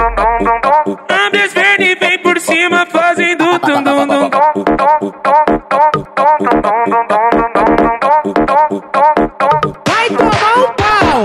Ambias verde vem por cima fazendo tum dum dum. Vai tomar um pau.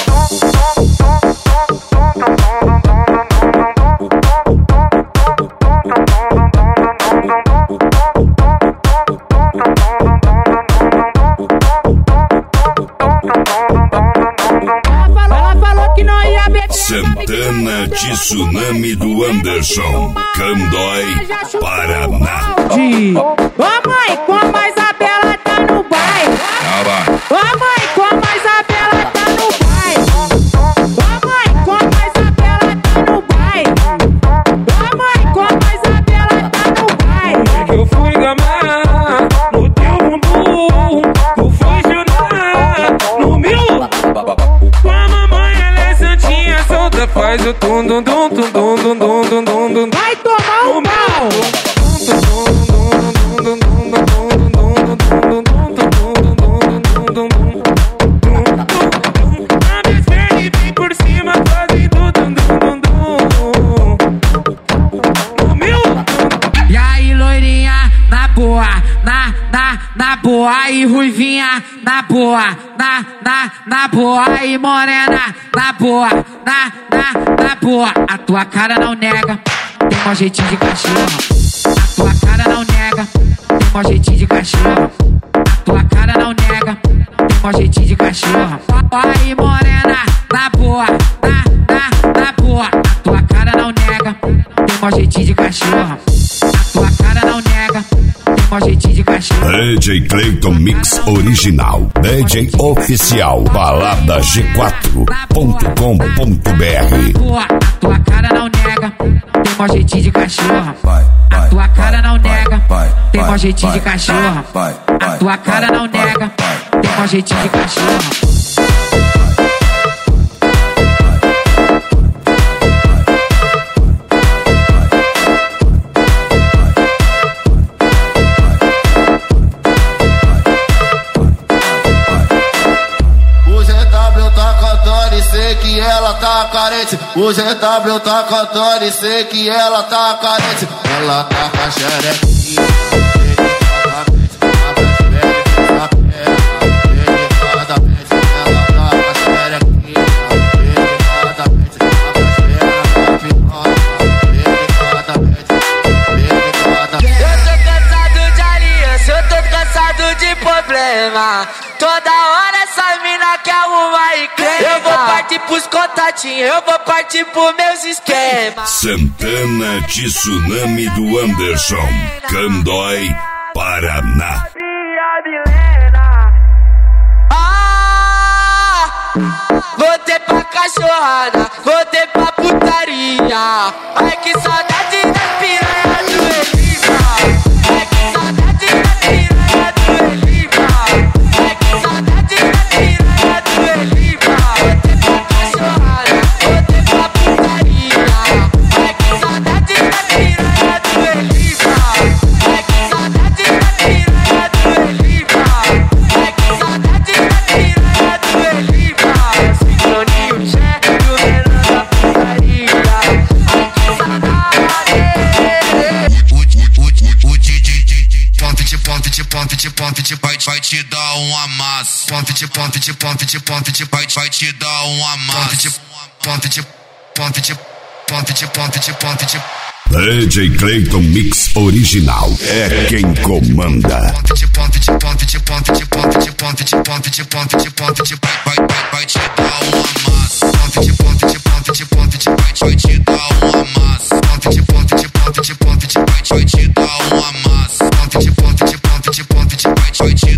Ela falou que não ia beber. Santana de Tsunami do Anderson, Candói, Paraná. Ô mãe, como a Isabela tá no bairro. Ô mãe, como a Isabela tá no bairro. Ô mãe, como a Isabela tá no bairro. Ô mãe, como a Isabela tá no bairro. Eu fui gamar no teu bumbum, tu foi chorar no meu. Com a mamãe ela é santinha, solta, faz o tum dum dum dum dum dum dum dum dum. Vai tomar um pau. E aí, loirinha, na boa, na boa, e ruivinha, na boa, na boa, e morena, na boa, na boa. A tua cara não nega, tem um jeitinho de cachorro. A tua cara não nega, tem um jeitinho de cachorro. A tua cara não nega, tem um jeitinho de cachorro. Aí, morena, na boa, na boa. A tua cara não nega, tem um jeitinho de cachorro. A tua cara não nega, tem um jeitinho de cachorro. DJ Clayton Mix Original, DJ Oficial, balada G4.com.br. A tua cara não nega, tem um jeitinho de cachorro. A tua cara não nega, tem um jeitinho de cachorro. A tua cara não nega, tem um jeitinho de cachorro. Sei que ela tá carente, o GW tá cantando e sei que ela tá carente. Ela tá com a xerequinha, delicadamente, abre as pernas, delicadamente. Ela tá com a xerequinha, delicadamente, abre as pernas, delicadamente, delicadamente. Eu tô cansado de aliança, eu tô cansado de problema. Toda hora essa mina quer arrumar e crema. Eu vou partir pros contatinhos, eu vou partir pros meus esquemas. Santana de Tsunami do Anderson, Candói, Paraná. Voltei pra cachorrada, voltei pra putaria. Ai que saudade das piranha do Eliva. Ai que saudade das piranha do Eliva. Ai que saudade das piranha do Eliva. Voltei pra cachorrada, voltei pra putaria. Ai que saudade das piranha do Eliva. Ai que saudade das piranha do Eliva. Ai que saudade das piranha do Eliva. Sincroninho, chefe do menor da putaria. Ai que saudade. Vai te dar um amasso. Vai te dar um amasso. DJ Clayton Mix Original é quem comanda. Vai te dar um amasso. Vai te dar um amasso. Vai te dar um amasso. Vai te